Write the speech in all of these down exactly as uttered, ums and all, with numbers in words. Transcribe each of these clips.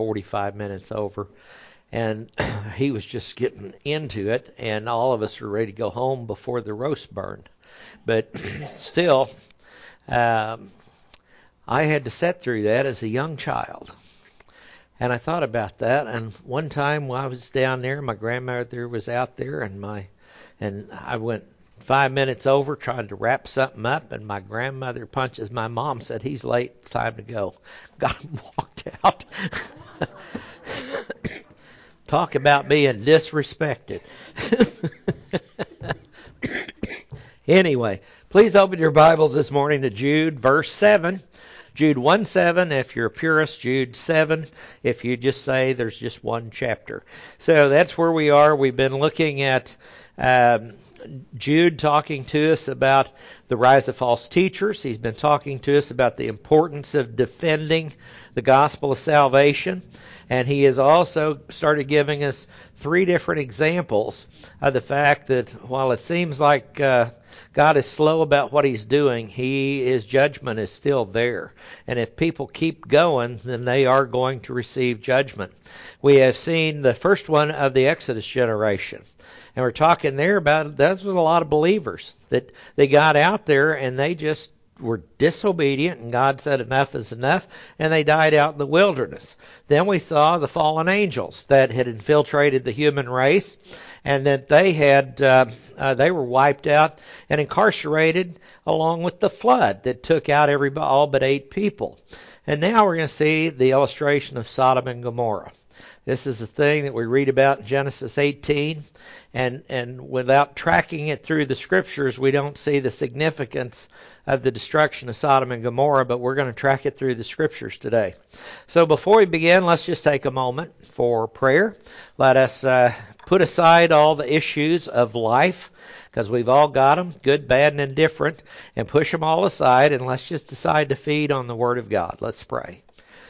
forty-five minutes over. And he was just getting into it, and all of us were ready to go home before the roast burned. But still, um, I had to sit through that as a young child. And I thought about that, and one time while I was down there, my grandmother was out there, and my and I went five minutes over trying to wrap something up, and my grandmother punches my mom, said, "He's late, it's time to go." Got him, walked out. Talk about being disrespected. Anyway, please open your Bibles this morning to Jude, verse seven. Jude one seven, if you're a purist, Jude seven, if you just say there's just one chapter. So that's where we are. We've been looking at um, Jude talking to us about the rise of false teachers. He's been talking to us about the importance of defending the gospel of salvation. And he has also started giving us three different examples of the fact that while it seems like uh, God is slow about what he's doing, he, his judgment is still there. And if people keep going, then they are going to receive judgment. We have seen the first one of the Exodus generation. And we're talking there about, that was a lot of believers that they got out there and they just were disobedient, and God said enough is enough, and they died out in the wilderness. Then we saw the fallen angels that had infiltrated the human race, and that they had uh, uh, they were wiped out and incarcerated along with the flood that took out everybody, all but eight people. And now we're going to see the illustration of Sodom and Gomorrah. This is the thing that we read about in Genesis eighteen, and and without tracking it through the scriptures, we don't see the significance of the destruction of Sodom and Gomorrah, but we're going to track it through the scriptures today. So before we begin, let's just take a moment for prayer. Let us uh, put aside all the issues of life, because we've all got them, good, bad, and indifferent, and push them all aside, and let's just decide to feed on the Word of God. Let's pray.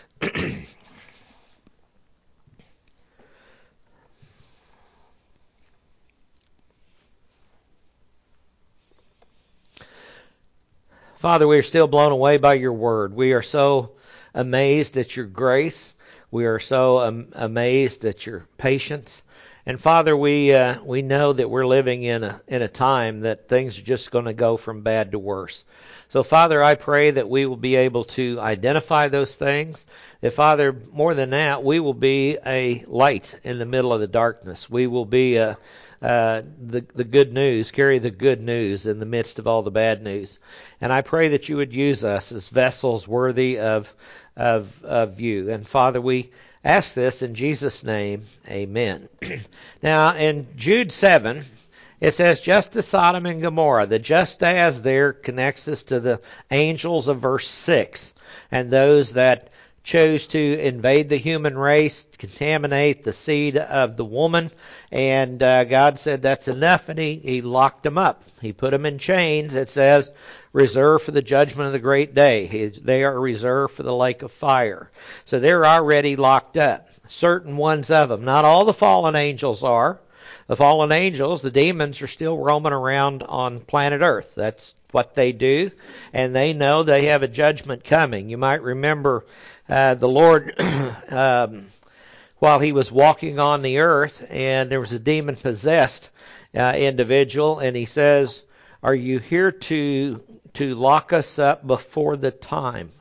Father, we are still blown away by your word. We are so amazed at your grace. We are so um, amazed at your patience. And Father, we uh, we know that we're living in a in a time that things are just going to go from bad to worse. So Father, I pray that we will be able to identify those things. That Father, more than that, we will be a light in the middle of the darkness. We will be a Uh, the the good news, carry the good news in the midst of all the bad news. And I pray that you would use us as vessels worthy of of of you. And Father, we ask this in Jesus' name, amen. Now in Jude seven, it says, just as Sodom and Gomorrah. The just as there connects us to the angels of verse six, and those that chose to invade the human race, contaminate the seed of the woman, and uh, God said that's enough, and he, he locked them up. He put them in chains. It says, reserved for the judgment of the great day. He, they are reserved for the lake of fire. So they're already locked up. Certain ones of them. Not all the fallen angels are. The fallen angels, the demons, are still roaming around on planet Earth. That's what they do, and they know they have a judgment coming. You might remember uh, the Lord, um, while he was walking on the earth, and there was a demon-possessed uh, individual, and he says, are you here to to lock us up before the time?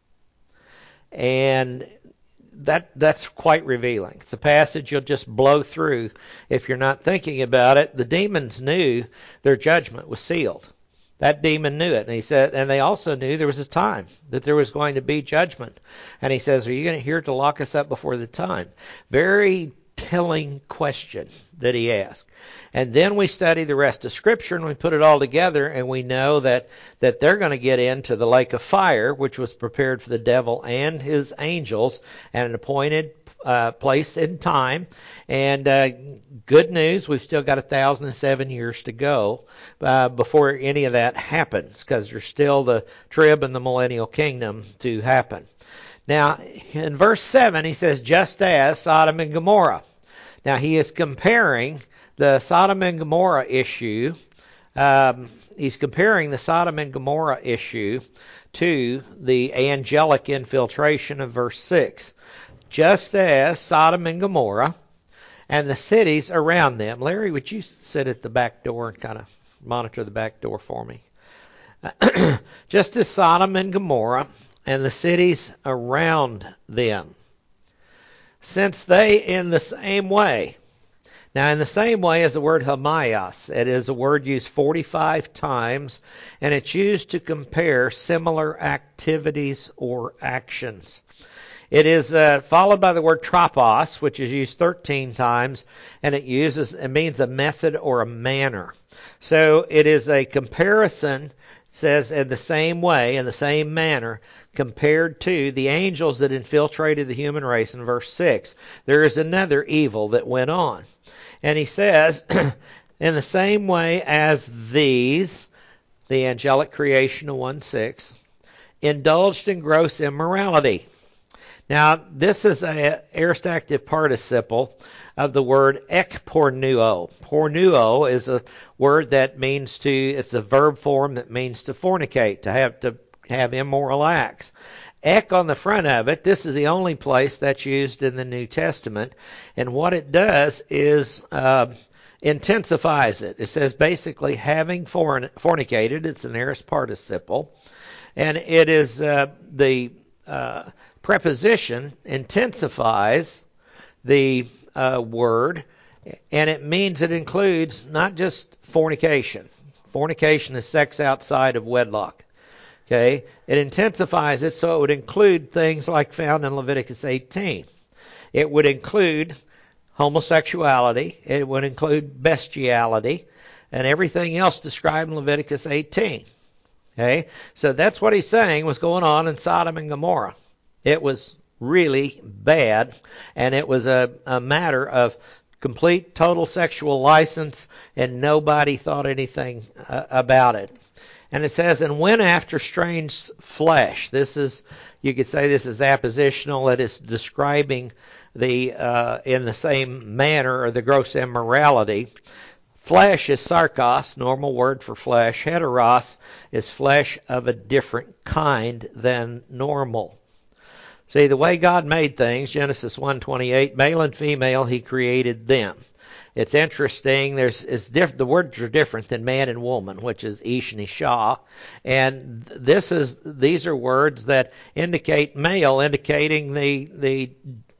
And that that's quite revealing. It's a passage you'll just blow through if you're not thinking about it. The demons knew their judgment was sealed. That demon knew it, and he said, and they also knew there was a time that there was going to be judgment. And he says, "Are you going to here to lock us up before the time?" Very telling question that he asked. And then we study the rest of Scripture, and we put it all together, and we know that that they're going to get into the lake of fire, which was prepared for the devil and his angels, at an appointed uh, place and time. And uh, good news, we've still got a thousand and seven years to go uh, before any of that happens, because there's still the trib and the millennial kingdom to happen. Now, in verse seven, he says, just as Sodom and Gomorrah. Now, he is comparing the Sodom and Gomorrah issue. Um, he's comparing the Sodom and Gomorrah issue to the angelic infiltration of verse six. just as Sodom and Gomorrah and the cities around them. Larry, would you sit at the back door and kind of monitor the back door for me? Just as Sodom and Gomorrah and the cities around them, since they in the same way. Now, in the same way as the word Hamayas, it is a word used forty-five times, and it's used to compare similar activities or actions. It is uh, followed by the word tropos, which is used thirteen times, and it uses it means a method or a manner. So it is a comparison, says in the same way, in the same manner, compared to the angels that infiltrated the human race in verse six. There is another evil that went on. And he says, in the same way as these, the angelic creation of one six, indulged in gross immorality. Now, this is an aorist active participle of the word ekpornuo. Pornuo is a word that means to, it's a verb form that means to fornicate, to have to have immoral acts. Ek on the front of it, this is the only place that's used in the New Testament. And what it does is uh, intensifies it. It says basically having fornicated, it's an aorist participle. And it is uh, the uh, preposition intensifies the uh, word, and it means it includes not just fornication. Fornication is sex outside of wedlock. Okay, it intensifies it so it would include things like found in Leviticus eighteen. It would include homosexuality. It would include bestiality and everything else described in Leviticus eighteen. Okay, so that's what he's saying was going on in Sodom and Gomorrah. It was really bad, and it was a, a matter of complete, total sexual license, and nobody thought anything uh, about it. And it says, and went after strange flesh. This is, you could say this is appositional. It is describing the, uh, in the same manner, or the gross immorality. Flesh is sarkos, normal word for flesh. Heteros is flesh of a different kind than normal. See, the way God made things, Genesis one twenty-eight, male and female, he created them. It's interesting. There's it's diff, the words are different than man and woman, which is ish and isha, and this is these are words that indicate male, indicating the the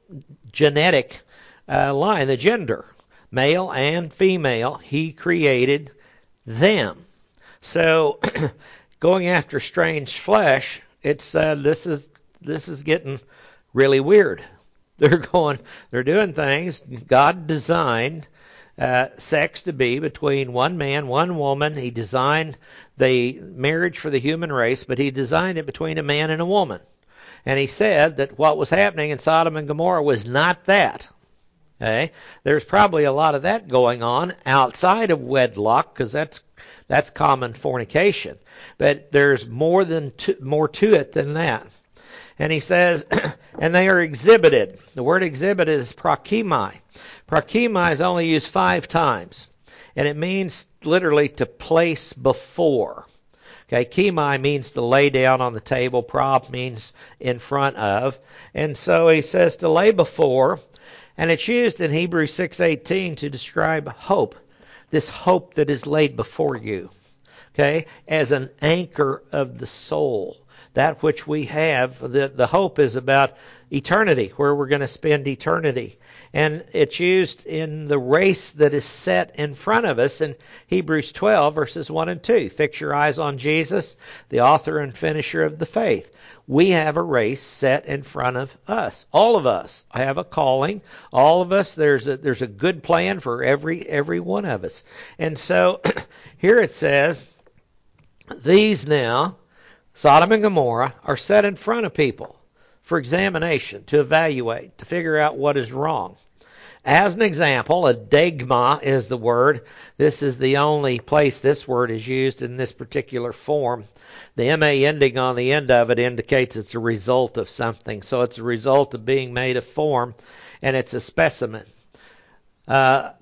genetic uh, line, the gender, male and female. He created them. So, going after strange flesh, it's uh, this is this is getting really weird. They're going, they're doing things God designed. Uh, sex to be between one man, one woman. He designed the marriage for the human race, but he designed it between a man and a woman. And he said that what was happening in Sodom and Gomorrah was not that. Okay? There's probably a lot of that going on outside of wedlock, because that's that's common fornication. But there's more than to, more to it than that. And he says, and they are exhibited. The word exhibit is prakimai. Prakimai is only used five times, and it means literally to place before. Okay, kimai means to lay down on the table. Prop means in front of. And so he says to lay before, and it's used in Hebrews six eighteen to describe hope, this hope that is laid before you, okay, as an anchor of the soul. That which we have, the, the hope is about eternity, where we're going to spend eternity. And it's used in the race that is set in front of us in Hebrews twelve, verses one and two. Fix your eyes on Jesus, the author and finisher of the faith. We have a race set in front of us. All of us have a calling. All of us, there's a, there's a good plan for every every one of us. And so here it says, these now, Sodom and Gomorrah, are set in front of people for examination, to evaluate, to figure out what is wrong. As an example, a degma is the word. This is the only place this word is used in this particular form. The M A ending on the end of it indicates it's a result of something. So it's a result of being made a form, and it's a specimen. Uh,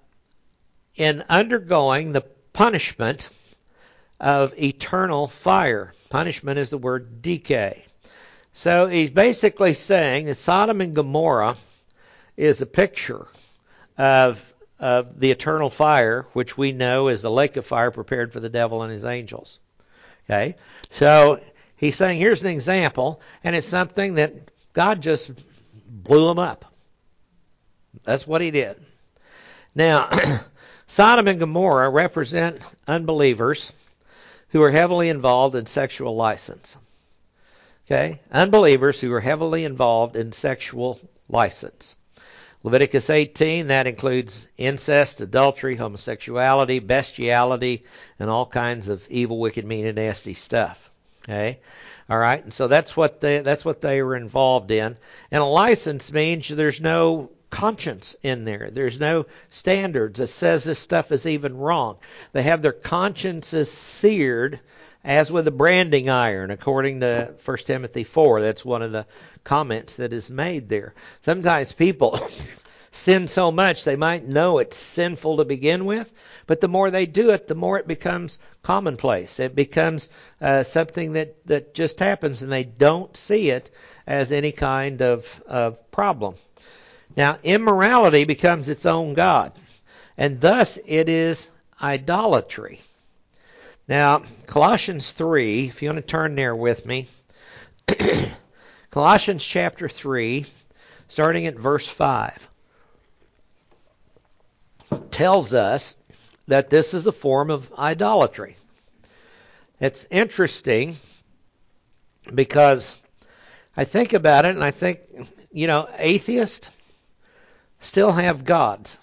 in undergoing the punishment of eternal fire. Punishment is the word decay. So he's basically saying that Sodom and Gomorrah is a picture of of the eternal fire, which we know is the lake of fire prepared for the devil and his angels. Okay? So he's saying here's an example, and it's something that God just blew them up. That's what he did. Now, Sodom and Gomorrah represent unbelievers who are heavily involved in sexual license. Okay? Unbelievers who are heavily involved in sexual license. Leviticus eighteen, that includes incest, adultery, homosexuality, bestiality, and all kinds of evil, wicked, mean, and nasty stuff. Okay? All right? And so that's what they that's what they were involved in. And a license means there's no conscience in there. There's no standards that says this stuff is even wrong. They have their consciences seared as with a branding iron, according to First Timothy four. That's one of the comments that is made there. Sometimes people sin so much they might know it's sinful to begin with, but the more they do it, the more it becomes commonplace. It becomes uh, something that, that just happens, and they don't see it as any kind of, of problem. Now, immorality becomes its own god, and thus it is idolatry. Now, Colossians three, if you want to turn there with me, Colossians chapter three, starting at verse five, tells us that this is a form of idolatry. It's interesting because I think about it, and I think, you know, atheists still have gods.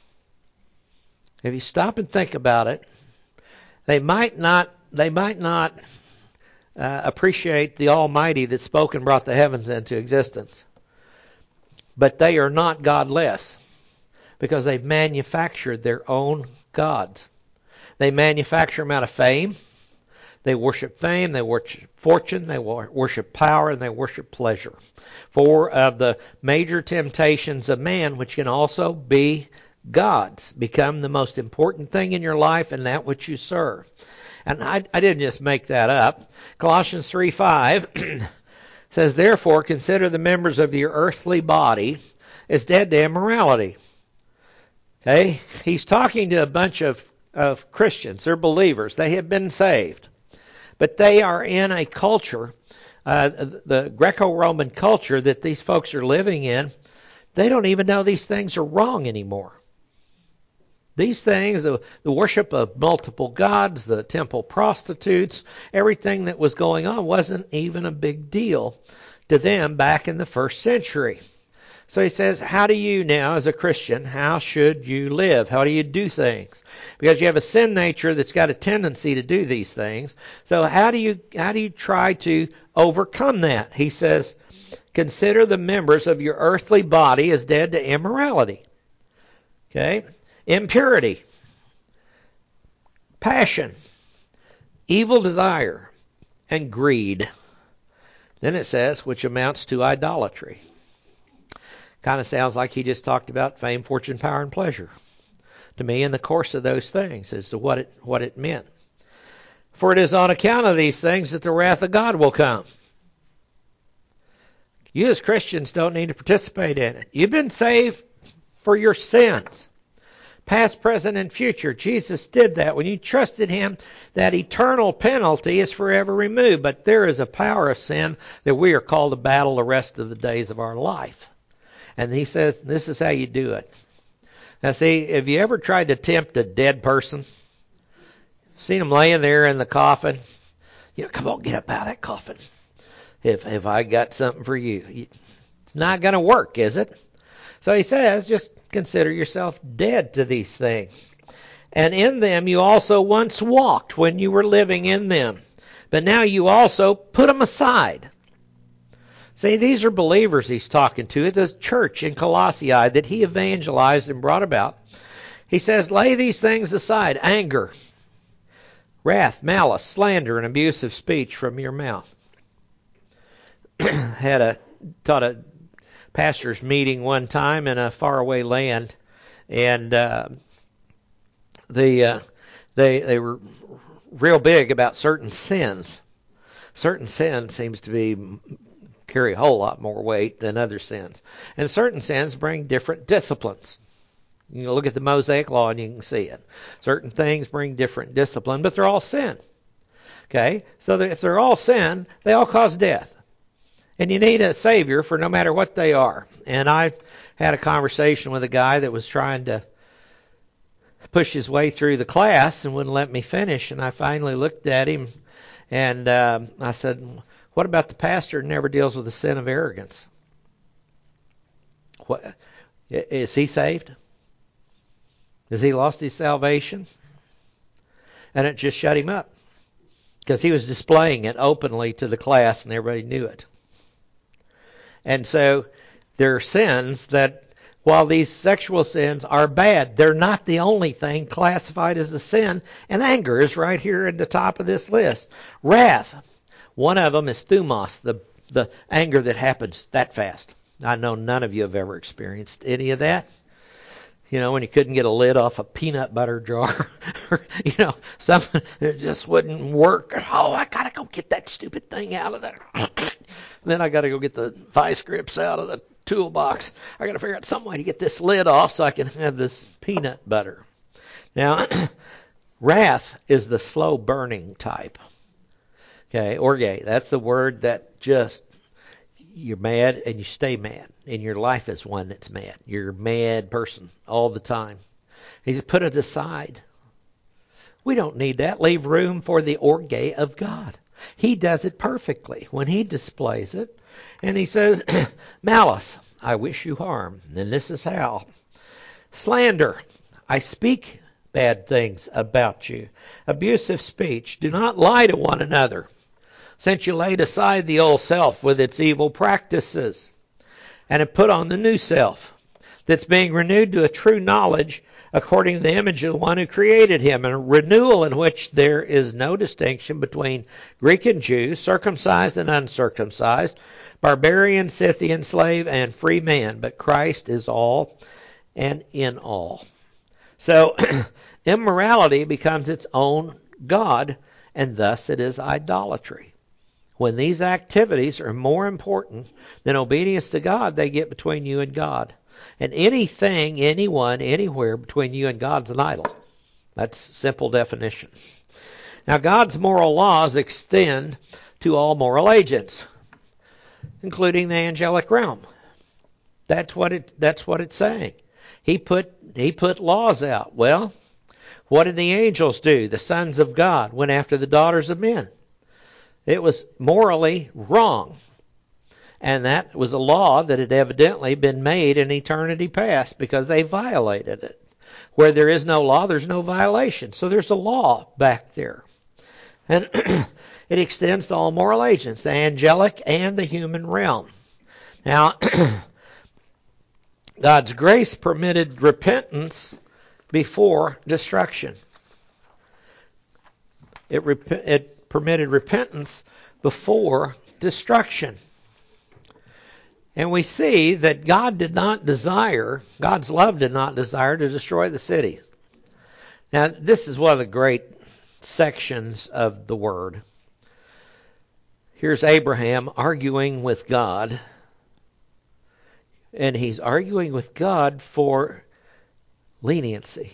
If you stop and think about it, they might not they might not uh, appreciate the Almighty that spoke and brought the heavens into existence. But they are not godless because they've manufactured their own gods. They manufacture them out of fame. They worship fame, they worship fortune, they worship power, and they worship pleasure. Four of the major temptations of man, which can also be gods, become the most important thing in your life and that which you serve. And I, I didn't just make that up. Colossians three five says, therefore, consider the members of your earthly body as dead to immorality. Okay? He's talking to a bunch of, of Christians. They're believers. They have been saved. But they are in a culture, uh, the Greco-Roman culture that these folks are living in. They don't even know these things are wrong anymore. These things, the, the worship of multiple gods, the temple prostitutes, everything that was going on wasn't even a big deal to them back in the first century. So he says, how do you now, as a Christian, how should you live? How do you do things? Because you have a sin nature that's got a tendency to do these things. So how do you how do you try to overcome that? He says, consider the members of your earthly body as dead to immorality. Okay? Impurity, passion, evil desire, and greed. Then it says, which amounts to idolatry. Kind of sounds like he just talked about fame, fortune, power, and pleasure to me in the course of those things as to what it what it meant. For it is on account of these things that the wrath of God will come. You as Christians don't need to participate in it. You've been saved for your sins. Past, present, and future. Jesus did that. When you trusted him, that eternal penalty is forever removed. But there is a power of sin that we are called to battle the rest of the days of our life. And he says, this is how you do it. Now see, have you ever tried to tempt a dead person? Seen them laying there in the coffin? You know, come on, get up out of that coffin. If, if I got something for you. It's not going to work, is it? So he says, just consider yourself dead to these things. And in them you also once walked when you were living in them. But now you also put them aside. See, these are believers he's talking to. It's a church in Colossae that he evangelized and brought about. He says, lay these things aside, anger, wrath, malice, slander, and abusive speech from your mouth. Had a taught a pastor's meeting one time in a faraway land, and uh, the uh, they they were real big about certain sins. Certain sin seems to be carry a whole lot more weight than other sins. And certain sins bring different disciplines. You can look at the Mosaic Law and you can see it. Certain things bring different discipline, but they're all sin. Okay? So that if they're all sin, they all cause death. And you need a Savior for no matter what they are. And I had a conversation with a guy that was trying to push his way through the class and wouldn't let me finish. And I finally looked at him and uh, I said, what about the pastor who never deals with the sin of arrogance? What, is he saved? Has he lost his salvation? And it just shut him up because he was displaying it openly to the class and everybody knew it. And so there are sins that, while these sexual sins are bad, they're not the only thing classified as a sin. And anger is right here at the top of this list. Wrath. One of them is thumos, the, the anger that happens that fast. I know none of you have ever experienced any of that. You know, when you couldn't get a lid off a peanut butter jar, or, you know, something that just wouldn't work. Oh, I gotta go get that stupid thing out of there. Then I gotta go get the vice grips out of the toolbox. I gotta figure out some way to get this lid off so I can have this peanut butter. Now, wrath is the slow burning type. Okay, orge, that's the word that just, you're mad and you stay mad. And your life is one that's mad. You're a mad person all the time. He said, put it aside. We don't need that. Leave room for the orge of God. He does it perfectly when he displays it. And he says, malice, I wish you harm. And this is how. Slander, I speak bad things about you. Abusive speech, do not lie to one another, since you laid aside the old self with its evil practices, and have put on the new self, that's being renewed to a true knowledge according to the image of the one who created him, and a renewal in which there is no distinction between Greek and Jew, circumcised and uncircumcised, barbarian, Scythian, slave, and free man, but Christ is all and in all. So immorality becomes its own God, and thus it is idolatry. When these activities are more important than obedience to God, they get between you and God. And anything, anyone, anywhere between you and God's an idol. That's simple definition. Now, God's moral laws extend to all moral agents, including the angelic realm. That's what it. That's what it's saying. He put he put laws out. Well, what did the angels do? The sons of God went after the daughters of men. It was morally wrong. And that was a law that had evidently been made in eternity past because they violated it. Where there is no law, there's no violation. So there's a law back there. And it extends to all moral agents, the angelic and the human realm. Now, God's grace permitted repentance before destruction. It, rep- it permitted repentance before destruction. And we see that God did not desire, God's love did not desire to destroy the city. Now, this is one of the great sections of the Word. Here's Abraham arguing with God. And he's arguing with God for leniency.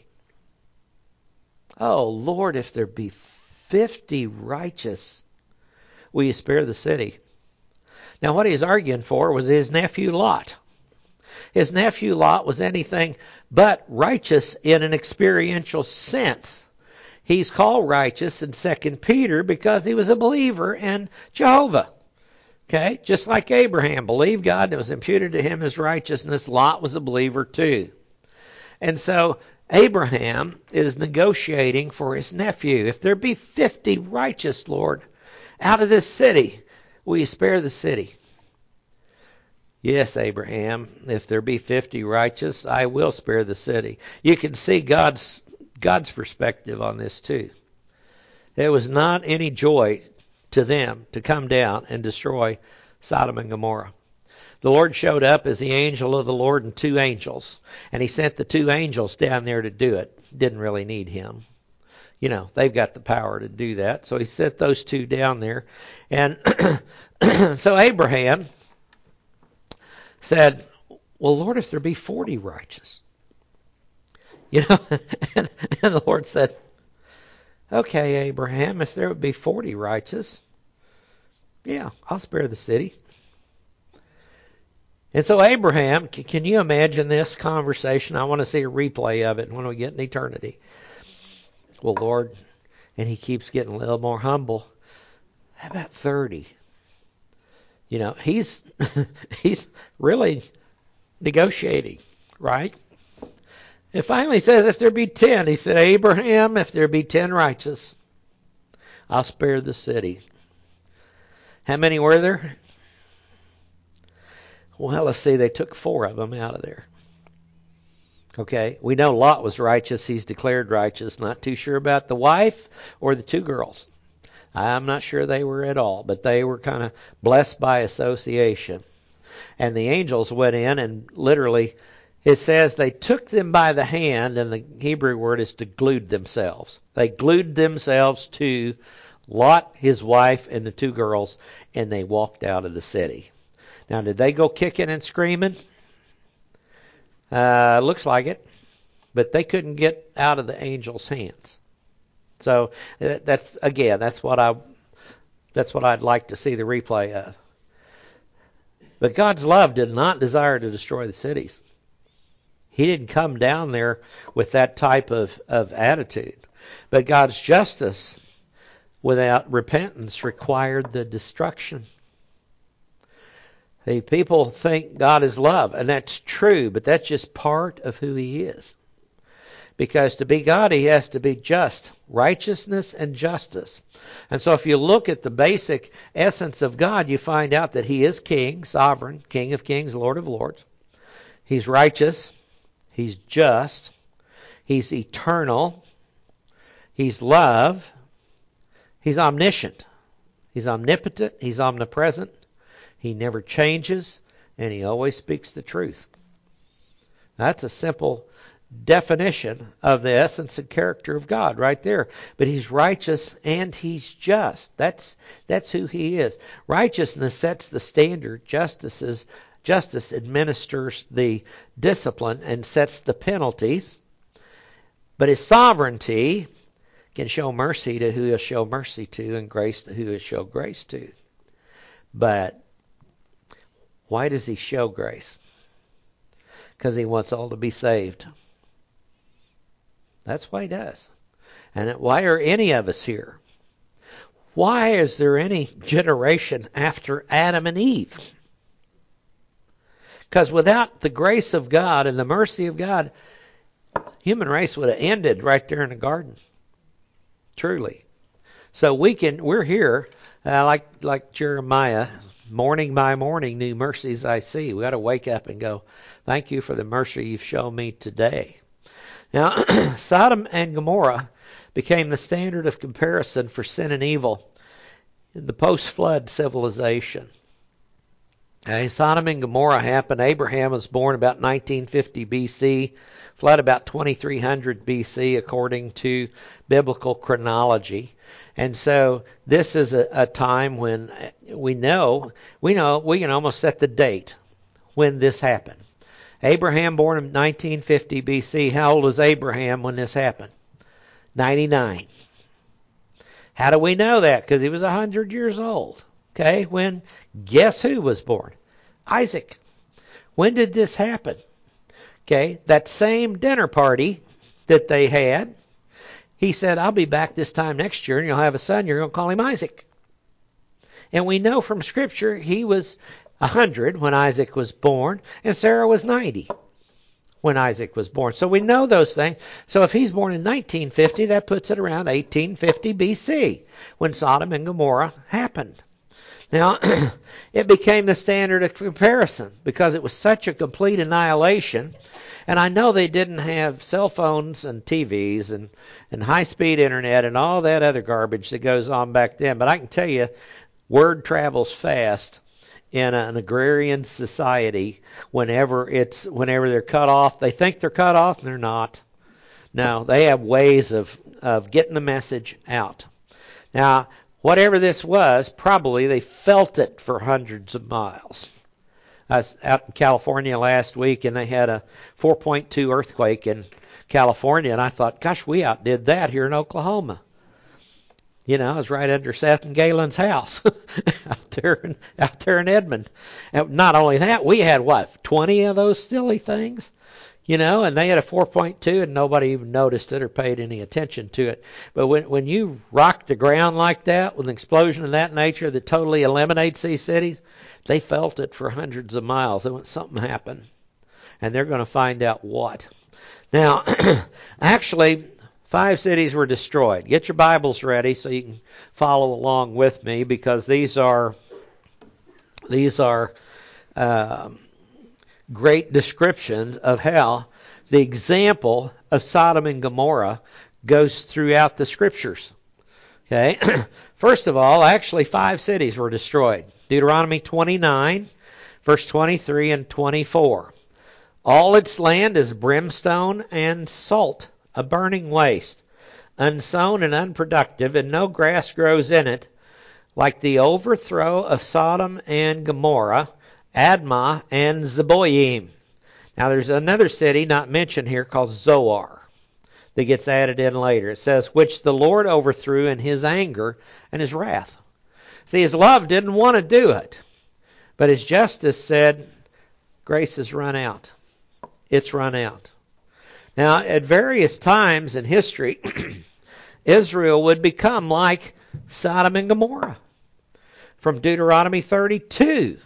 Oh, Lord, if there be fifty righteous, will you spare the city? Now, what he was arguing for was his nephew Lot. His nephew Lot was anything but righteous in an experiential sense. He's called righteous in Second Peter because he was a believer in Jehovah. Okay, just like Abraham believed God and it was imputed to him as righteousness, Lot was a believer too. And so Abraham is negotiating for his nephew. If there be fifty righteous, Lord, out of this city, will you spare the city? Yes, Abraham, if there be fifty righteous, I will spare the city. You can see God's God's perspective on this too. It was not any joy to them to come down and destroy Sodom and Gomorrah. The Lord showed up as the angel of the Lord and two angels, and he sent the two angels down there to do it. Didn't really need him. You know, they've got the power to do that. So he sent those two down there. And so Abraham said, well, Lord, if there be forty righteous. You know, and, and the Lord said, okay, Abraham, if there would be forty righteous, yeah, I'll spare the city. And so Abraham, can you imagine this conversation? I want to see a replay of it when we get in eternity. Well, Lord, and he keeps getting a little more humble. How about thirty? You know, he's he's really negotiating, right? It finally says, if there be ten, he said, Abraham, if there be ten righteous, I'll spare the city. How many were there? Well, let's see, they took four of them out of there. Okay, we know Lot was righteous. He's declared righteous. Not too sure about the wife or the two girls. I'm not sure they were at all, but they were kind of blessed by association. And the angels went in and literally, it says they took them by the hand, and the Hebrew word is to glued themselves. They glued themselves to Lot, his wife, and the two girls, and they walked out of the city. Now, did they go kicking and screaming? Uh, looks like it. But they couldn't get out of the angel's hands. So that's again, that's what I, that's what I'd like to see the replay of. But God's love did not desire to destroy the cities. He didn't come down there with that type of, of attitude. But God's justice without repentance required the destruction. The people think God is love, and that's true, but that's just part of who he is. Because to be God, he has to be just, righteousness and justice. And so if you look at the basic essence of God, you find out that he is king, sovereign, King of kings, Lord of lords. He's righteous. He's just. He's eternal. He's love. He's omniscient. He's omnipotent. He's omnipresent. He never changes, and he always speaks the truth. That's a simple definition of the essence and character of God right there. But he's righteous and he's just. That's that's who he is. Righteousness sets the standard. Justice is, justice administers the discipline and sets the penalties. But his sovereignty can show mercy to who he'll show mercy to, and grace to who he'll show grace to. But why does he show grace? Because he wants all to be saved. That's why he does. And why are any of us here? Why is there any generation after Adam and Eve? Because without the grace of God and the mercy of God, human race would have ended right there in the garden. Truly. So we can, we're here, uh, like like Jeremiah, morning by morning, new mercies I see. We got to wake up and go, thank you for the mercy you've shown me today. Now, Sodom and Gomorrah became the standard of comparison for sin and evil in the post-flood civilization. Okay, Sodom and Gomorrah happened. Abraham was born about nineteen fifty B C, flood about twenty-three hundred B C according to biblical chronology. And so this is a, a time when we know, we know, we can almost set the date when this happened. Abraham born in nineteen fifty B C. How old was Abraham when this happened? ninety-nine. How do we know that? Because he was one hundred years old. Okay, when, guess who was born? Isaac. When did this happen? Okay, that same dinner party that they had, he said, I'll be back this time next year and you'll have a son, you're going to call him Isaac. And we know from Scripture he was one hundred when Isaac was born, and Sarah was ninety when Isaac was born. So we know those things. So if he's born in nineteen fifty, that puts it around eighteen fifty B C when Sodom and Gomorrah happened. Now, it became the standard of comparison because it was such a complete annihilation. And I know they didn't have cell phones and T Vs and, and high-speed internet and all that other garbage that goes on back then. But I can tell you, word travels fast in an agrarian society whenever it's whenever they're cut off. They think they're cut off, and they're not. No, they have ways of, of getting the message out. Now, whatever this was, probably they felt it for hundreds of miles. I was out in California last week, and they had a four point two earthquake in California, and I thought, gosh, we outdid that here in Oklahoma. You know, I was right under Seth and Galen's house out there in, out there in Edmond. And not only that, we had, what, twenty of those silly things? You know, and they had a four point two, and nobody even noticed it or paid any attention to it. But when when you rock the ground like that with an explosion of that nature that totally eliminates these cities, they felt it for hundreds of miles. And when something happened, and they're going to find out what. Now, actually, five cities were destroyed. Get your Bibles ready so you can follow along with me, because these are these are uh, great descriptions of how the example of Sodom and Gomorrah goes throughout the Scriptures. Okay, first of all, actually five cities were destroyed. Deuteronomy twenty-nine, verse twenty-three and twenty-four. All its land is brimstone and salt, a burning waste, unsown and unproductive, and no grass grows in it, like the overthrow of Sodom and Gomorrah, Admah and Zeboim. Now there's another city not mentioned here called Zoar that gets added in later. It says, which the Lord overthrew in his anger and his wrath. See, his love didn't want to do it, but his justice said, grace has run out. It's run out. Now, at various times in history, Israel would become like Sodom and Gomorrah. From Deuteronomy thirty-two.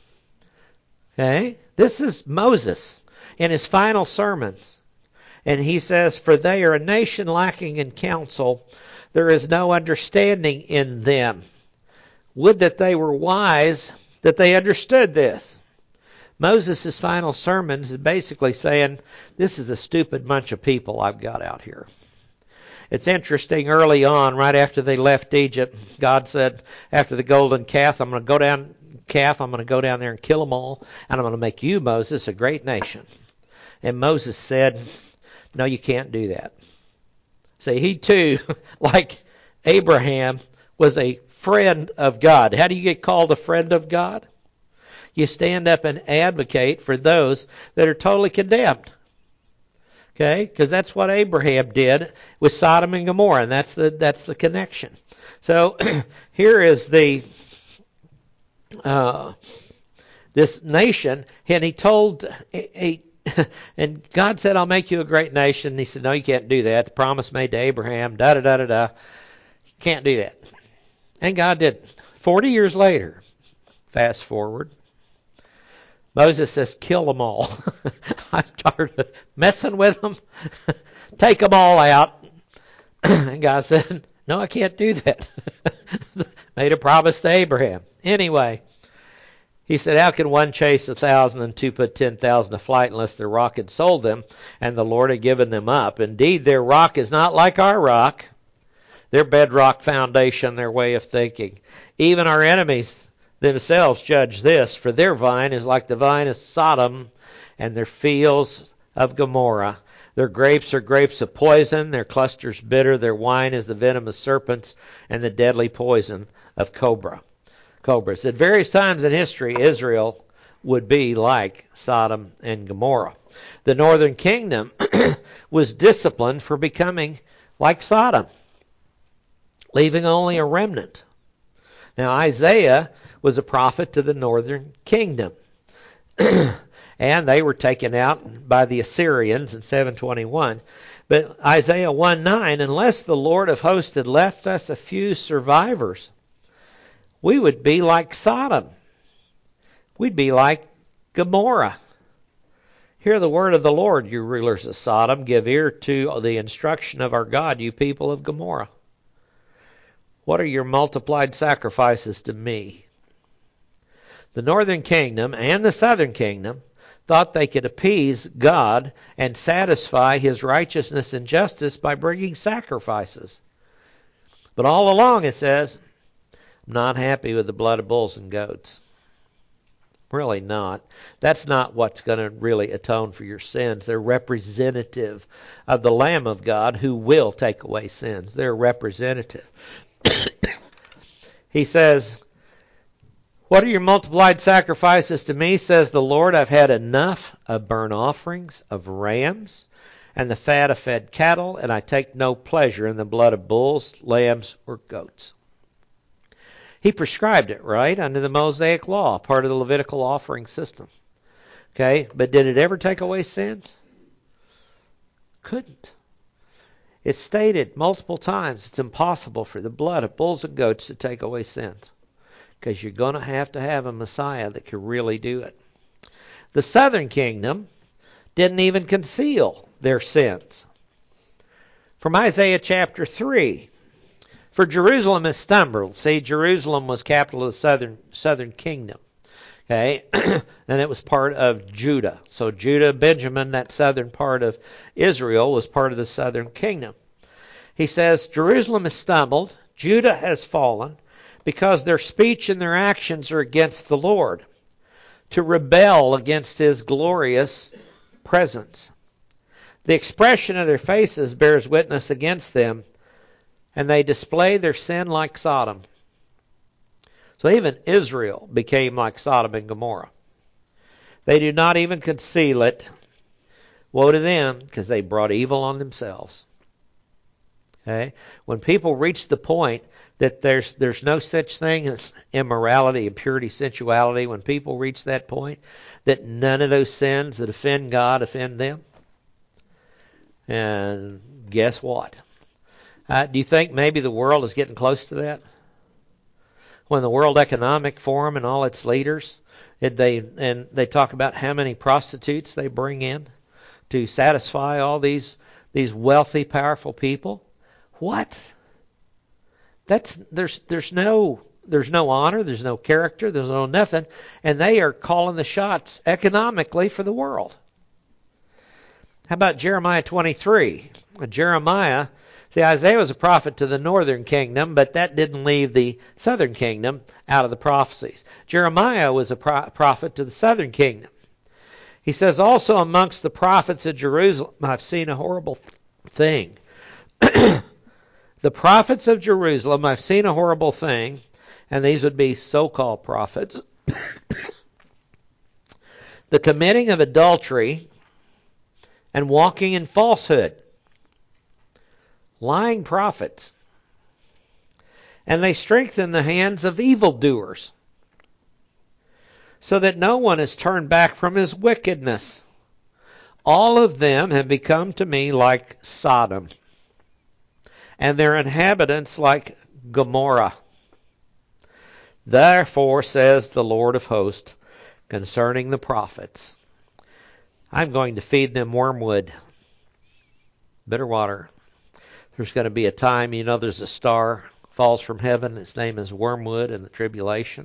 Okay? This is Moses in his final sermons. And he says, for they are a nation lacking in counsel. There is no understanding in them. Would that they were wise, that they understood this. Moses' final sermons is basically saying, this is a stupid bunch of people I've got out here. It's interesting, early on, right after they left Egypt, God said, after the golden calf, I'm going to go down, calf, I'm going to go down there and kill them all, and I'm going to make you, Moses, a great nation. And Moses said, no, you can't do that. See, he too, like Abraham, was a friend of God. How do you get called a friend of God? You stand up and advocate for those that are totally condemned. Okay? Because that's what Abraham did with Sodom and Gomorrah, and that's the that's the connection. So here is the uh, this nation, and he told a, a and God said, I'll make you a great nation. And he said, no, you can't do that. The promise made to Abraham, da da da da da. You can't do that. And God did. Forty years later, fast forward, Moses says, kill them all. I'm tired of messing with them. Take them all out. And God said, no, I can't do that. Made a promise to Abraham. Anyway, he said, how can one chase a thousand and two put ten thousand to flight unless their rock had sold them and the Lord had given them up? Indeed, their rock is not like our rock, their bedrock foundation, their way of thinking. Even our enemies themselves judge this, for their vine is like the vine of Sodom, and their fields of Gomorrah. Their grapes are grapes of poison, their clusters bitter, their wine is the venom of serpents, and the deadly poison of cobra. cobras. At various times in history, Israel would be like Sodom and Gomorrah. The northern kingdom was disciplined for becoming like Sodom, leaving only a remnant. Now, Isaiah was a prophet to the northern kingdom. And they were taken out by the Assyrians in seven twenty-one. But Isaiah one nine, unless the Lord of hosts had left us a few survivors, we would be like Sodom. We'd be like Gomorrah. Hear the word of the Lord, you rulers of Sodom. Give ear to the instruction of our God, you people of Gomorrah. What are your multiplied sacrifices to me? The northern kingdom and the southern kingdom thought they could appease God and satisfy his righteousness and justice by bringing sacrifices. But all along it says, I'm not happy with the blood of bulls and goats. Really not. That's not what's going to really atone for your sins. They're representative of the Lamb of God who will take away sins. They're representative. He says, What are your multiplied sacrifices to me, says the Lord? I've had enough of burnt offerings, of rams, and the fat of fed cattle, and I take no pleasure in the blood of bulls, lambs, or goats. He prescribed it, right, under the Mosaic law, part of the Levitical offering system. Okay, but did it ever take away sins? Couldn't. It's stated multiple times it's impossible for the blood of bulls and goats to take away sins, because you're going to have to have a Messiah that can really do it. The southern kingdom didn't even conceal their sins. From Isaiah chapter three, for Jerusalem has stumbled. See, Jerusalem was capital of the southern, southern kingdom. Okay, and it was part of Judah. So Judah, Benjamin, that southern part of Israel, was part of the southern kingdom. He says, Jerusalem has stumbled, Judah has fallen, because their speech and their actions are against the Lord, to rebel against His glorious presence. The expression of their faces bears witness against them, and they display their sin like Sodom. So even Israel became like Sodom and Gomorrah. They do not even conceal it. Woe to them, because they brought evil on themselves. Okay? When people reach the point that there's there's no such thing as immorality, impurity, sensuality, when people reach that point, that none of those sins that offend God offend them, and guess what? Uh, do you think maybe the world is getting close to that? When the World Economic Forum and all its leaders, it, they and they talk about how many prostitutes they bring in to satisfy all these these wealthy, powerful people. What? That's there's there's no there's no honor, there's no character, there's no nothing, and they are calling the shots economically for the world. How about Jeremiah twenty-three? Jeremiah. See, Isaiah was a prophet to the northern kingdom, but that didn't leave the southern kingdom out of the prophecies. Jeremiah was a pro- prophet to the southern kingdom. He says, also amongst the prophets of Jerusalem, I've seen a horrible thing. The prophets of Jerusalem, I've seen a horrible thing, and these would be so-called prophets. The committing of adultery and walking in falsehood. Lying prophets. And they strengthen the hands of evildoers, so that no one is turned back from his wickedness. All of them have become to me like Sodom, and their inhabitants like Gomorrah. Therefore, says the Lord of hosts, concerning the prophets, I'm going to feed them wormwood, bitter water. There's going to be a time, you know, there's a star falls from heaven. Its name is Wormwood in the tribulation.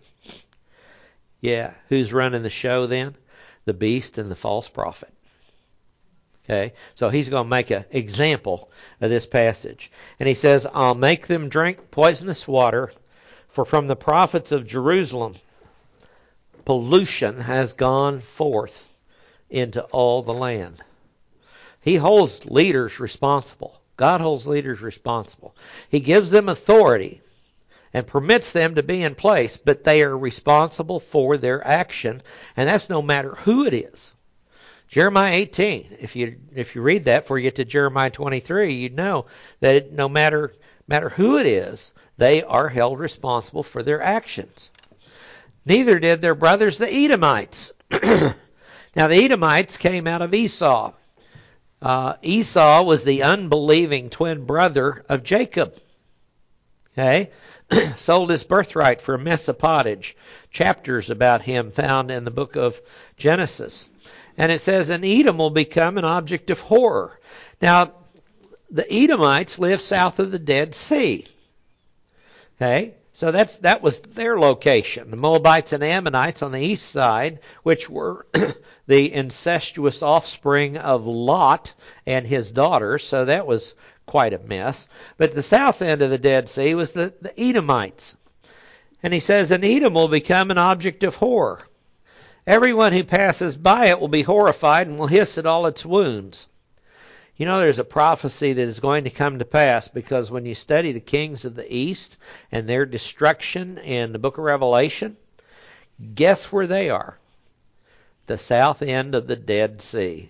Yeah, who's running the show then? The beast and the false prophet. Okay, so he's going to make an example of this passage. And he says, I'll make them drink poisonous water, for from the prophets of Jerusalem, pollution has gone forth into all the land. He holds leaders responsible. God holds leaders responsible. He gives them authority and permits them to be in place, but they are responsible for their action, and that's no matter who it is. Jeremiah eighteen, if you if you read that before you get to Jeremiah twenty-three, you know that it, no matter matter who it is, they are held responsible for their actions. Neither did their brothers the Edomites. Now the Edomites came out of Esau. Uh, Esau was the unbelieving twin brother of Jacob. Okay? Sold his birthright for a mess of pottage. Chapters about him found in the book of Genesis. And it says, and Edom will become an object of horror. Now, the Edomites lived south of the Dead Sea. Okay? So that's that was their location. The Moabites and Ammonites on the east side, which were the incestuous offspring of Lot and his daughters, so that was quite a mess. But the south end of the Dead Sea was the, the Edomites. And he says, and Edom will become an object of horror. Everyone who passes by it will be horrified and will hiss at all its wounds. You know, there's a prophecy that is going to come to pass, because when you study the kings of the east and their destruction in the book of Revelation, Guess where they are? The south end of the Dead Sea.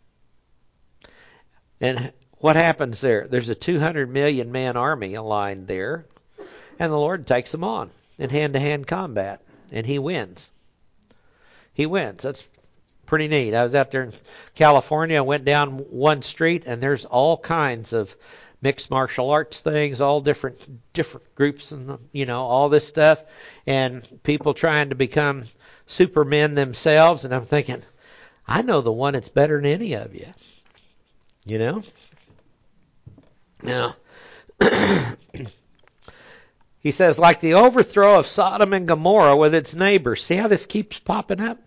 And what happens there? There's a two hundred million man army aligned there, and the Lord takes them on in hand-to-hand combat, and he wins. He wins. That's pretty neat. I was out there in California, went down one street, and there's all kinds of mixed martial arts things, all different different groups, and you know, all this stuff, and people trying to become supermen themselves. And I'm thinking, I know the one that's better than any of you. You know? Now, he says, like the overthrow of Sodom and Gomorrah with its neighbors. See how this keeps popping up?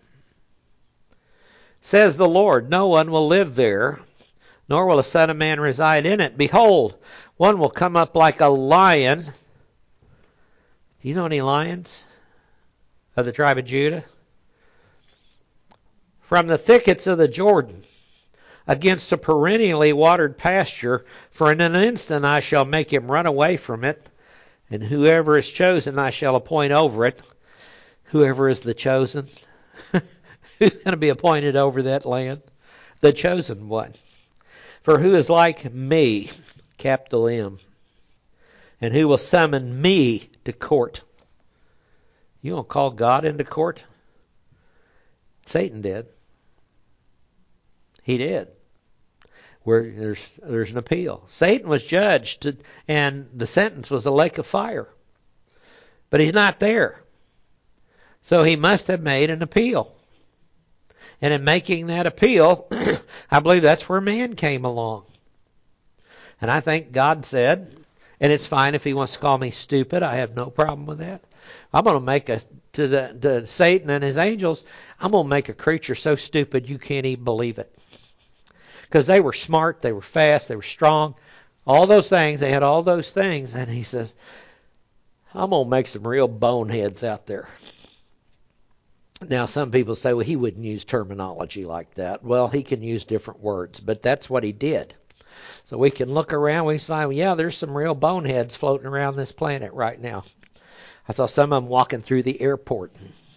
Says the Lord, no one will live there, nor will a son of man reside in it. Behold, one will come up like a lion. Do you know any lions of the tribe of Judah? From the thickets of the Jordan, against a perennially watered pasture, for in an instant I shall make him run away from it, and whoever is chosen I shall appoint over it. Whoever is the chosen? Who's going to be appointed over that land? The chosen one. For who is like me, capital M, and who will summon me to court? You won't call God into court? Satan did. He did. Where there's there's an appeal. Satan was judged, to, and the sentence was a lake of fire. But he's not there. So he must have made an appeal. And in making that appeal, I believe that's where man came along. And I think God said, and it's fine if he wants to call me stupid, I have no problem with that. I'm going to make a, to the to Satan and his angels, I'm going to make a creature so stupid you can't even believe it. Because they were smart, they were fast, they were strong, all those things, they had all those things. And he says, I'm going to make some real boneheads out there. Now, some people say, well, he wouldn't use terminology like that. Well, he can use different words, but that's what he did. So we can look around, we find, well, yeah, there's some real boneheads floating around this planet right now. I saw some of them walking through the airport,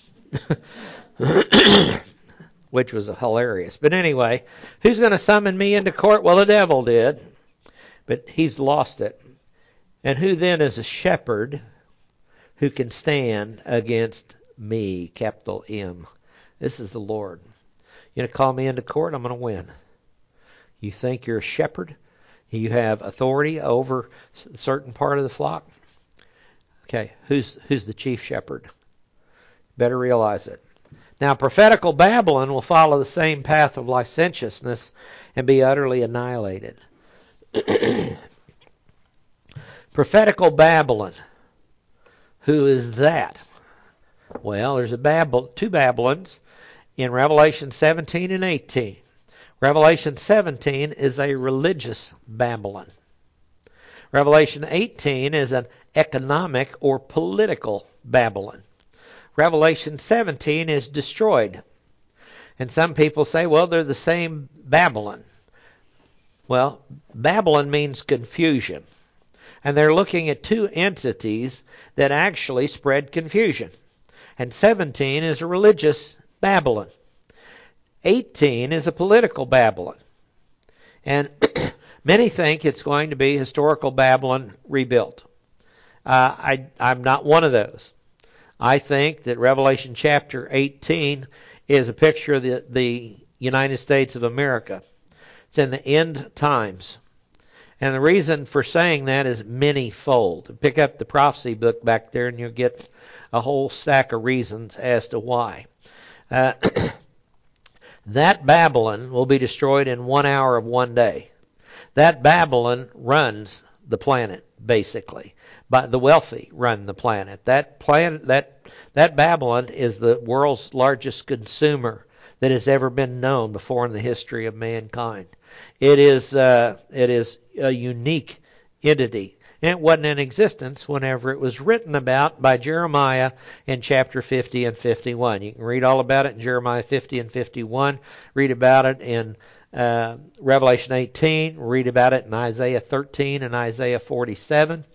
which was hilarious. But anyway, who's going to summon me into court? Well, the devil did, but he's lost it. And who then is a shepherd who can stand against me, capital M? This is the Lord. You're going to call me into court? I'm going to win. You think you're a shepherd? You have authority over a certain part of the flock? Okay, who's who's the chief shepherd? Better realize it. Now, prophetical Babylon will follow the same path of licentiousness and be utterly annihilated. Prophetical Babylon. Who is that? Well, there's a Babel, two Babylons in Revelation seventeen and eighteen. Revelation seventeen is a religious Babylon. Revelation eighteen is an economic or political Babylon. Revelation seventeen is destroyed. And some people say, well, they're the same Babylon. Well, Babylon means confusion. And they're looking at two entities that actually spread confusion. And seventeen is a religious Babylon. eighteen is a political Babylon. And many think it's going to be historical Babylon rebuilt. Uh, I, I'm not one of those. I think that Revelation chapter eighteen is a picture of the, the United States of America. It's in the end times. And the reason for saying that is many-fold. Pick up the prophecy book back there and you'll get a whole stack of reasons as to why. Uh, that Babylon will be destroyed in one hour of one day. That Babylon runs the planet, basically. But the wealthy run the planet. That planet, that that Babylon is the world's largest consumer that has ever been known before in the history of mankind. It is uh, it is a unique entity. And it wasn't in existence whenever it was written about by Jeremiah in chapter fifty and fifty-one. You can read all about it in Jeremiah fifty and fifty-one. Read about it in uh, Revelation eighteen. Read about it in Isaiah thirteen and Isaiah forty-seven.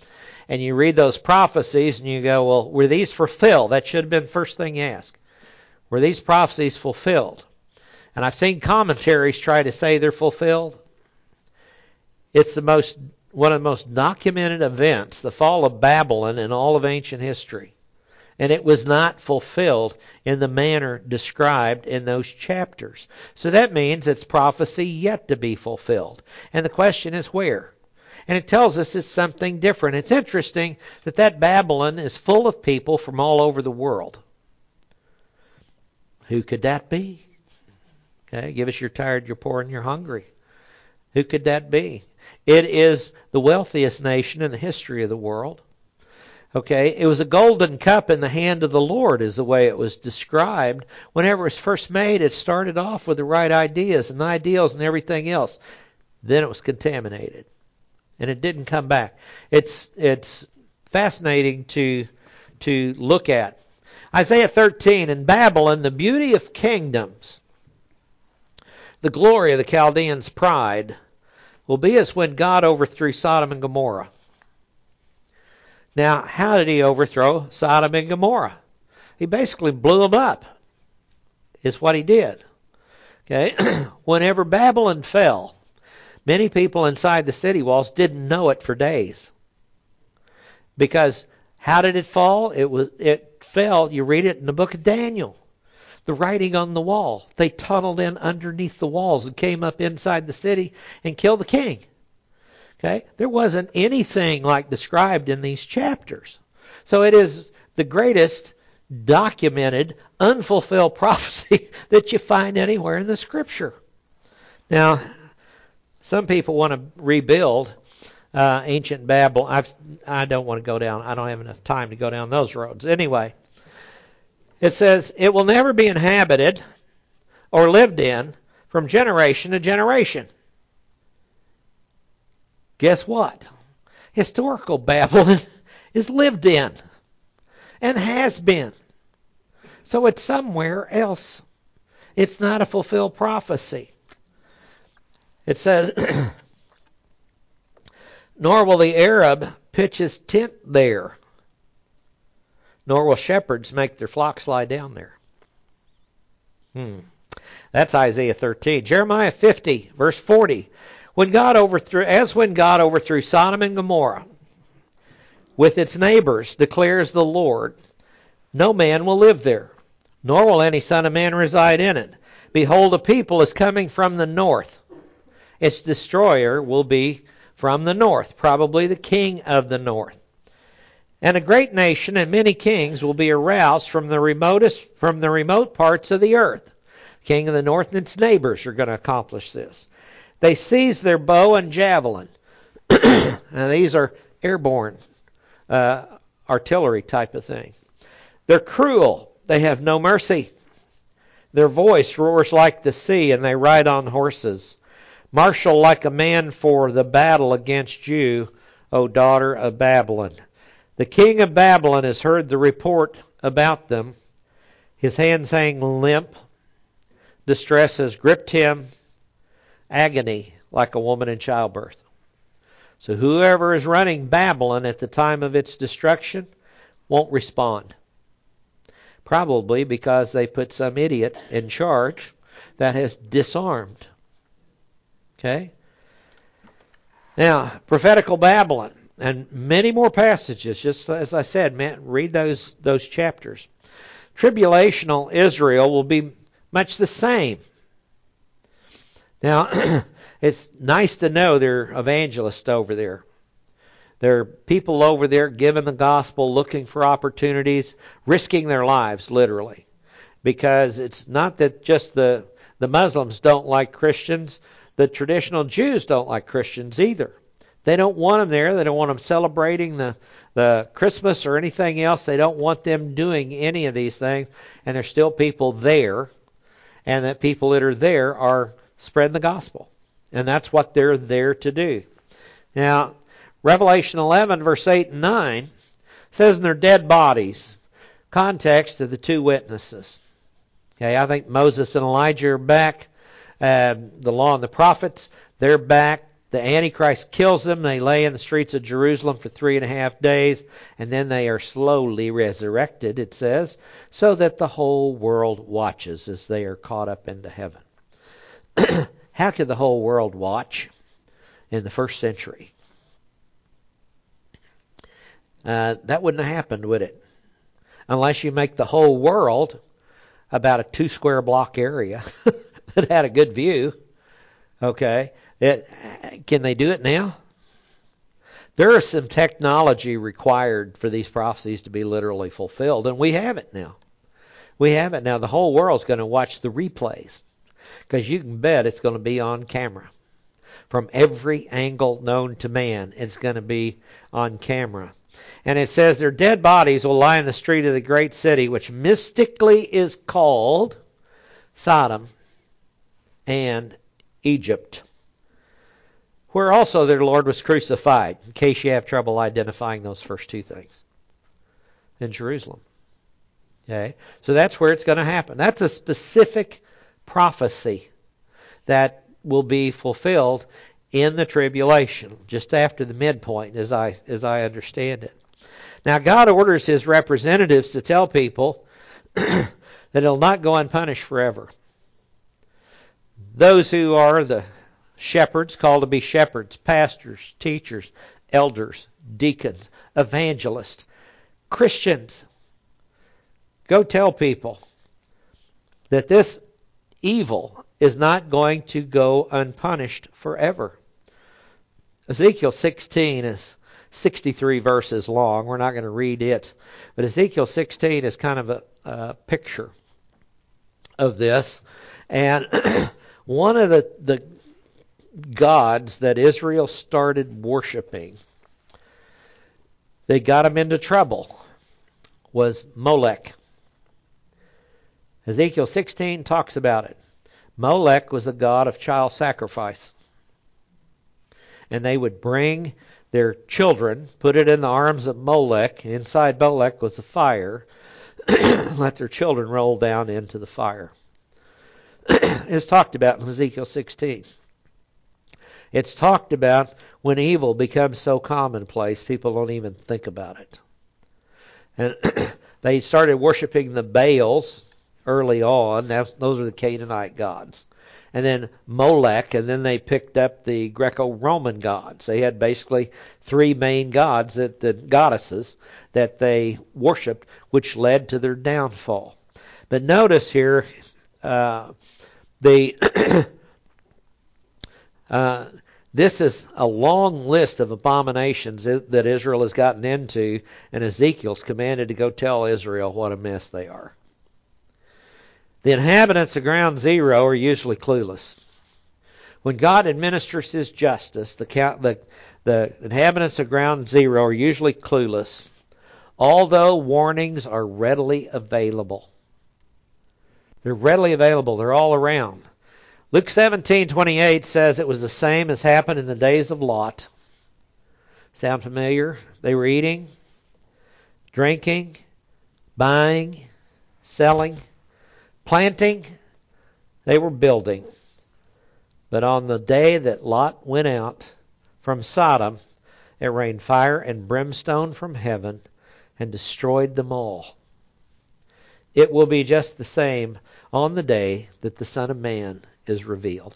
and you read those prophecies and you go, well, were these fulfilled? That should have been the first thing you ask. Were these prophecies fulfilled? And I've seen commentaries try to say they're fulfilled. It's the most one of the most documented events, the fall of Babylon in all of ancient history. And it was not fulfilled in the manner described in those chapters. So that means it's prophecy yet to be fulfilled. And the question is where? And it tells us it's something different. It's interesting that that Babylon is full of people from all over the world. Who could that be? Okay, give us you're tired, you're poor, and you're hungry. Who could that be? It is the wealthiest nation in the history of the world. Okay, it was a golden cup in the hand of the Lord is the way it was described. Whenever it was first made, it started off with the right ideas and ideals and everything else. Then it was contaminated. And it didn't come back. It's it's fascinating to to look at. Isaiah thirteen, in Babylon, the beauty of kingdoms, the glory of the Chaldeans' pride, will be as when God overthrew Sodom and Gomorrah. Now, how did he overthrow Sodom and Gomorrah? He basically blew them up, is what he did. Okay, whenever Babylon fell, many people inside the city walls didn't know it for days. Because how did it fall? It was it fell, you read it in the book of Daniel. The writing on the wall. They tunneled in underneath the walls and came up inside the city and killed the king. Okay? There wasn't anything like described in these chapters. So it is the greatest documented, unfulfilled prophecy that you find anywhere in the Scripture. Now, some people want to rebuild uh, ancient Babylon. I've, I don't want to go down. I don't have enough time to go down those roads. Anyway, it says, it will never be inhabited or lived in from generation to generation. Guess what? Historical Babylon is lived in and has been. So it's somewhere else. It's not a fulfilled prophecy. It says, nor will the Arab pitch his tent there, nor will shepherds make their flocks lie down there. Hmm. That's Isaiah thirteen. Jeremiah fifty, verse forty. When God overthrew, as when God overthrew Sodom and Gomorrah with its neighbors, declares the Lord, no man will live there, nor will any son of man reside in it. Behold, a people is coming from the north. Its destroyer will be from the north, probably the king of the north. And a great nation and many kings will be aroused from the remotest, from the remote parts of the earth. King of the north and its neighbors are going to accomplish this. They seize their bow and javelin. Now these are airborne uh, artillery type of thing. They're cruel. They have no mercy. Their voice roars like the sea, and they ride on horses. Marshal like a man for the battle against you, O daughter of Babylon. The king of Babylon has heard the report about them. His hands hang limp. Distress has gripped him. Agony like a woman in childbirth. So whoever is running Babylon at the time of its destruction won't respond. Probably because they put some idiot in charge that has disarmed. Okay? Now, prophetical Babylon, and many more passages, just as I said, man, read those, those chapters. Tribulational Israel will be much the same. Now, it's nice to know there are evangelists over there. There are people over there giving the gospel, looking for opportunities, risking their lives, literally. Because it's not that just the, the Muslims don't like Christians. The traditional Jews don't like Christians either. They don't want them there. They don't want them celebrating the, the Christmas or anything else. They don't want them doing any of these things. And there's still people there. And that people that are there are spreading the gospel. And that's what they're there to do. Now, Revelation eleven, verse eight and nine says in their dead bodies, context of the two witnesses. Okay, I think Moses and Elijah are back. Uh, the law and the prophets, they're back. The Antichrist kills them. They lay in the streets of Jerusalem for three and a half days, and then they are slowly resurrected, it says, so that the whole world watches as they are caught up into heaven. How could the whole world watch in the first century? Uh, that wouldn't have happened, would it? Unless you make the whole world about a two square block area that had a good view. Okay. It, can they do it now? There is some technology required for these prophecies to be literally fulfilled, and we have it now. We have it now. The whole world's going to watch the replays, because you can bet it's going to be on camera. From every angle known to man, it's going to be on camera. And it says their dead bodies will lie in the street of the great city, which mystically is called Sodom and Egypt, where also their Lord was crucified, in case you have trouble identifying those first two things. In Jerusalem. Okay? So that's where it's going to happen. That's a specific prophecy that will be fulfilled in the tribulation, just after the midpoint, as I as I understand it. Now, God orders his representatives to tell people that it'll not go unpunished forever. Those who are the shepherds, called to be shepherds, pastors, teachers, elders, deacons, evangelists, Christians, go tell people that this evil is not going to go unpunished forever. Ezekiel sixteen is sixty-three verses long. We're not going to read it. But Ezekiel sixteen is kind of a, a picture of this. And one of the, the gods that Israel started worshiping, they got them into trouble, was Molech. Ezekiel sixteen talks about it. Molech was a god of child sacrifice. And they would bring their children, put it in the arms of Molech. Inside Molech was a fire. Let their children roll down into the fire. It's talked about in Ezekiel sixteen. It's talked about when evil becomes so commonplace, people don't even think about it. And they started worshiping the Baals early on. Those are the Canaanite gods. And then Molech, and then they picked up the Greco-Roman gods. They had basically three main gods, that the goddesses, that they worshipped, which led to their downfall. But notice here, uh, the uh, this is a long list of abominations that Israel has gotten into, and Ezekiel's commanded to go tell Israel what a mess they are. The inhabitants of ground zero are usually clueless. When God administers his justice, the, the, the inhabitants of ground zero are usually clueless, although warnings are readily available. They're readily available. They're all around. Luke seventeen twenty-eight says it was the same as happened in the days of Lot. Sound familiar? They were eating, drinking, buying, selling, planting. They were building. But on the day that Lot went out from Sodom, it rained fire and brimstone from heaven and destroyed them all. It will be just the same on the day that the Son of Man is revealed.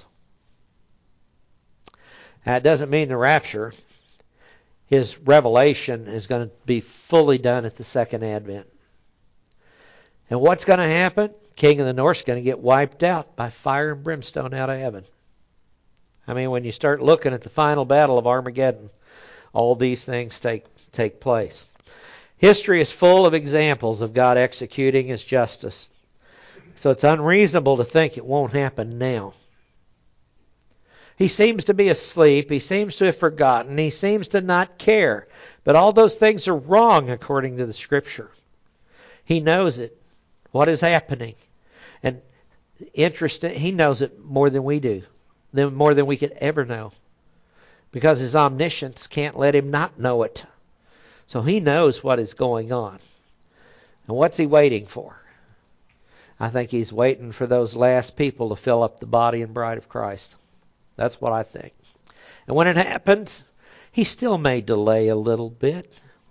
That doesn't mean the rapture. His revelation is going to be fully done at the second advent. And what's going to happen? King of the North is going to get wiped out by fire and brimstone out of heaven. I mean, when you start looking at the final battle of Armageddon, all these things take take place. History is full of examples of God executing his justice. So it's unreasonable to think it won't happen now. He seems to be asleep. He seems to have forgotten. He seems to not care. But all those things are wrong according to the Scripture. He knows it, what is happening. And interesting, he knows it more than we do, more than we could ever know. Because his omniscience can't let him not know it. So he knows what is going on. And what's he waiting for? I think he's waiting for those last people to fill up the body and bride of Christ. That's what I think. And when it happens, He still may delay a little bit.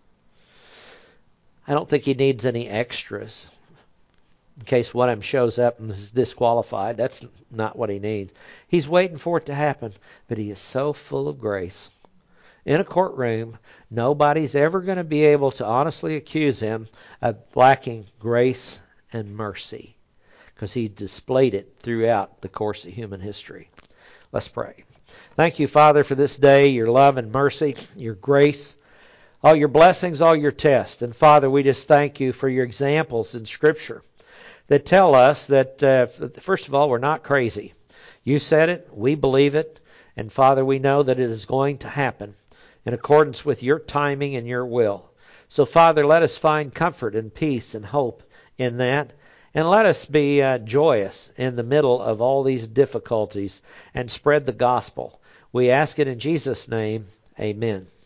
I don't think He needs any extras in case one of them shows up and is disqualified. That's not what He needs. He's waiting for it to happen, but He is so full of grace. In a courtroom, nobody's ever going to be able to honestly accuse Him of lacking grace and mercy, because He displayed it throughout the course of human history. Let's pray. Thank you, Father, for this day, your love and mercy, your grace, all your blessings, all your tests. And Father, we just thank you for your examples in Scripture that tell us that, uh, first of all, we're not crazy. You said it, we believe it, and Father, we know that it is going to happen in accordance with your timing and your will. So, Father, let us find comfort and peace and hope in that, and let us be uh, joyous in the middle of all these difficulties and spread the gospel. We ask it in Jesus' name. Amen.